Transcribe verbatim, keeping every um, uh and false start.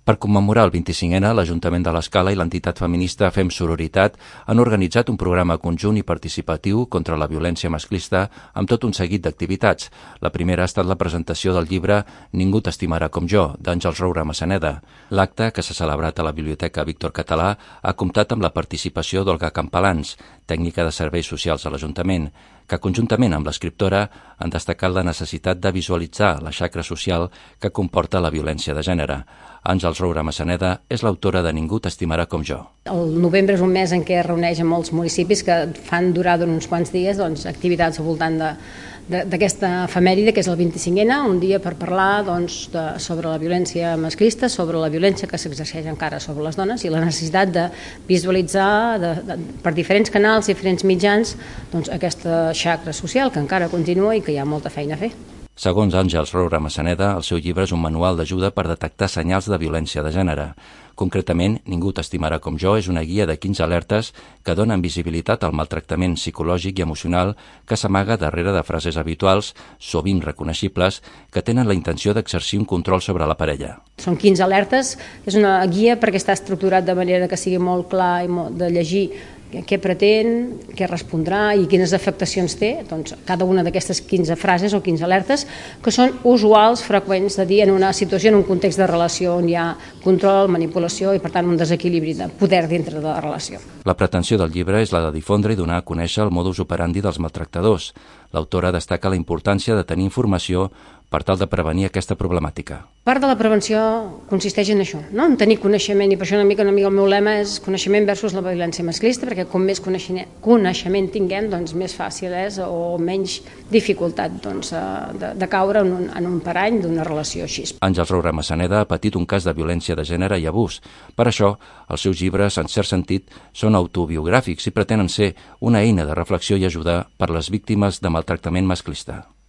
Per commemorar el vint-i-cinquè, l'Ajuntament de l'Escala i l'entitat feminista Fem Sororitat han organitzat un programa conjunt i participatiu contra la violència masclista amb tot un seguit d'activitats. La primera ha estat la presentació del llibre Ningú t'estimarà com jo, d'Àngels Roura Massaneda. L'acte, que s'ha celebrat a la Biblioteca Víctor Català, ha comptat amb la participació d'Olga Campalans, tècnica de serveis socials de l'Ajuntament, que conjuntament amb l'escriptora han destacat la necessitat de visualitzar la xacra social que comporta la violència de gènere. Àngels Roura Massaneda és l'autora de Ningú t'estimarà com jo. El novembre és un mes en què es reuneix amb molts municipis que fan durar durant uns quants dies doncs, activitats al voltant de d'aquesta efemèride, que és el vint-i-cinquè, un dia per parlar doncs, de, sobre la violència masclista, sobre la violència que s'exerceix encara sobre les dones i la necessitat de visualitzar de, de, per diferents canals, diferents mitjans, doncs, aquesta xacra social que encara continua i que hi ha molta feina a fer. Segons Àngels Roura Massaneda, el seu llibre és un manual d'ajuda per detectar senyals de violència de gènere. Concretament, Ningú t'estimarà com jo és una guia de quinze alertes que donen visibilitat al maltractament psicològic i emocional que s'amaga darrere de frases habituals, sovint reconeixibles, que tenen la intenció d'exercir un control sobre la parella. Són quinze alertes, és una guia perquè està estructurat de manera que sigui molt clar i molt de llegir què pretén, què respondrà i quines afectacions té, doncs cada una d'aquestes quinze frases o quinze alertes que són usuals, freqüents de dir en una situació, en un context de relació on hi ha control, manipulació i per tant un desequilibri de poder dintre de la relació. La pretensió del llibre és la de difondre i donar a conèixer el modus operandi dels maltractadors. L'autora destaca la importància de tenir informació per tal de prevenir aquesta problemàtica. Part de la prevenció consisteix en això, no? En tenir coneixement, i per això una mica, una mica el meu lema és coneixement versus la violència masclista, perquè com més coneixement, coneixement tinguem, doncs més fàcil és o menys dificultat doncs, de, de caure en un, en un parany d'una relació així. Àngels Roura Massaneda ha patit un cas de violència de gènere i abús. Per això, els seus llibres, en cert sentit, són autobiogràfics i pretenen ser una eina de reflexió i ajuda per les víctimes de maltractament masclista.